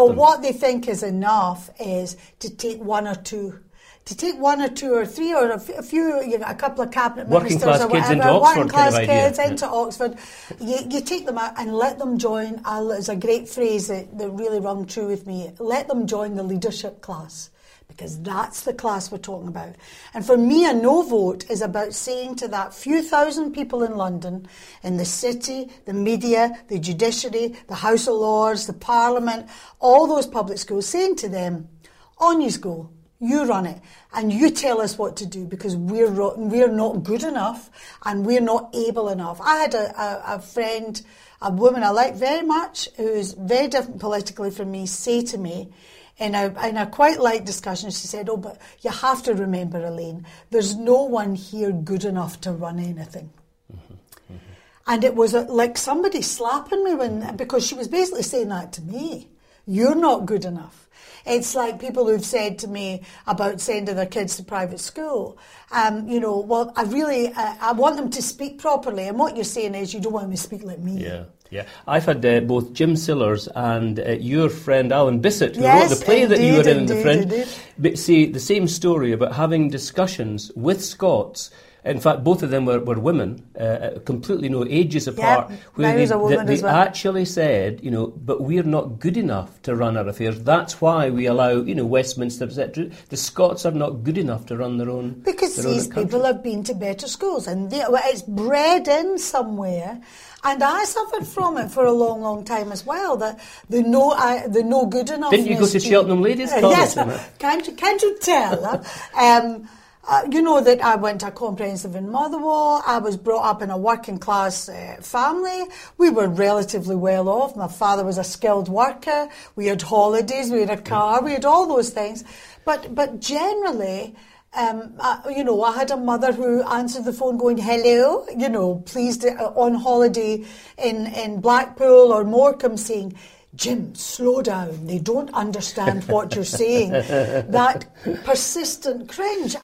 No, what they think is enough is to take one or two or three or a few, a couple of cabinet ministers or whatever, working class kids into Oxford. You take them out and let them join, it's a great phrase that really rung true with me, let them join the leadership class. Because that's the class we're talking about. And for me, a no vote is about saying to that few thousand people in London, in the city, the media, the judiciary, the House of Lords, the Parliament, all those public schools, saying to them, on you go. You run it, and you tell us what to do, because we're not good enough and we're not able enough. I had a friend, a woman I like very much, who is very different politically from me, say to me, in a quite light discussion, she said, "Oh, but you have to remember, Elaine, there's no one here good enough to run anything." Mm-hmm. Mm-hmm. And it was like somebody slapping me because she was basically saying that to me. You're not good enough. It's like people who've said to me about sending their kids to private school. Well, I want them to speak properly. And what you're saying is you don't want them to speak like me. Yeah. Yeah, I've had both Jim Sillars and your friend Alan Bissett, who wrote the play that you were in, The Fringe, but say the same story about having discussions with Scots. In fact, both of them were women, completely no ages apart, where they actually said, but we're not good enough to run our affairs. That's why we allow, Westminster, etc. The Scots are not good enough to run their own. Because these people have been to better schools, and it's bred in somewhere. And I suffered from it for a long, long time as well. The no good enough. Didn't you go to Cheltenham Ladies College? Yes, can't you tell? That I went to a comprehensive in Motherwell. I was brought up in a working class family. We were relatively well off. My father was a skilled worker. We had holidays. We had a car. We had all those things. But generally, I had a mother who answered the phone going, "Hello," pleased on holiday in Blackpool or Morecambe, saying, "Jim, slow down. They don't understand what you're saying." That persistent cringe.